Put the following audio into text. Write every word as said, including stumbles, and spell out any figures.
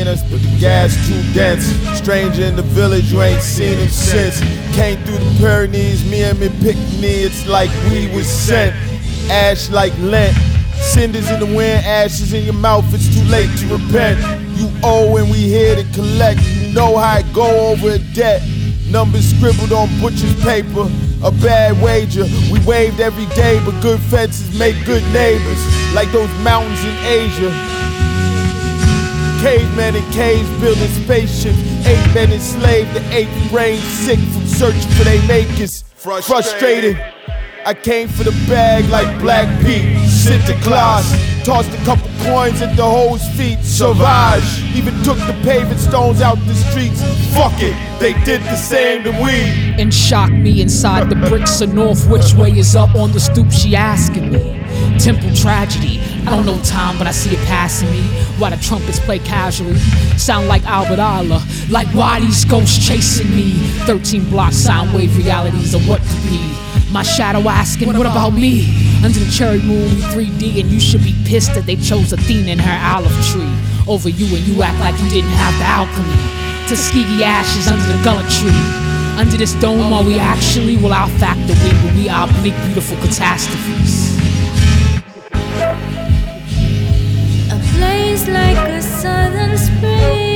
us, but the gas too dense. Stranger in the village, you ain't seen him since. Came through the Pyrenees, me and me picked me, it's like we was sent. Ash like Lent, cinders in the wind, ashes in your mouth, it's too late to repent. You owe and we here to collect, you know how it go over a debt. Numbers scribbled on butcher's paper, a bad wager. We waved every day, but good fences make good neighbors. Like those mountains in Asia. Cavemen in caves building spaceships. Eight men enslaved, the eighth brain sick from searching for they makers. Frustrated. Frustrated. I came for the bag like Black Pete, Sinterklaas. Tossed a couple coins at the hoes' feet, Sauvage. Even took the paving stones out the streets. Fuck it, they did the same to we. And shocked me inside the bricks of North. Which way is up on the stoop, she asking me. Temple tragedy, I don't know time, but I see it passing me. While the trumpets play casually, sound like Albert Allah. Like why these ghosts chasing me? Thirteen block sound wave realities of what could be. My shadow asking, what about me? Under the cherry moon, we three D, and you should be pissed that they chose Athena in her olive tree over you, and you act like you didn't have the alchemy. Tuskegee ashes under the gullet tree. Under this dome, are we actually? Well, our factor we will be our bleak, beautiful catastrophes. A place like a southern spring.